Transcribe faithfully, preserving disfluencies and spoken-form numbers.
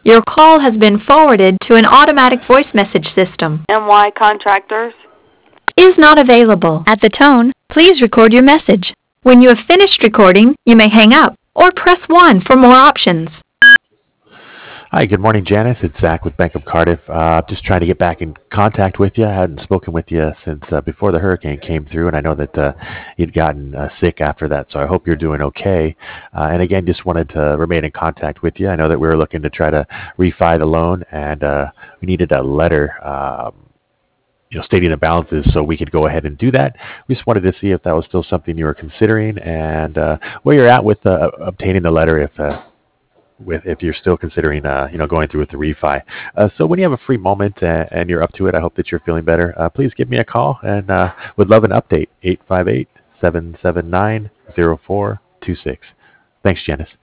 Your call has been forwarded to an automatic voice message system. M Y Contractors. Is not available. At the tone, please record your message. When you have finished recording, you may hang up or press one for more options. Hi, good morning, Janice. It's Zach with Bank of Cardiff. Uh, just trying to get back in contact with you. I hadn't spoken with you since uh, before the hurricane came through, and I know that uh, you'd gotten uh, sick after that, so I hope you're doing okay. Uh, and again, just wanted to remain in contact with you. I know that we were looking to try to refi the loan, and uh, we needed a letter um, you know, stating the balances so we could go ahead and do that. We just wanted to see if that was still something you were considering and uh, where you're at with uh, obtaining the letter if uh, with if you're still considering uh, you know going through with the refi. Uh, so when you have a free moment and, and you're up to it, I hope that you're feeling better. Uh, please give me a call and uh, would love an update. eight five eight, seven seven nine, zero four two six. Thanks, Janice.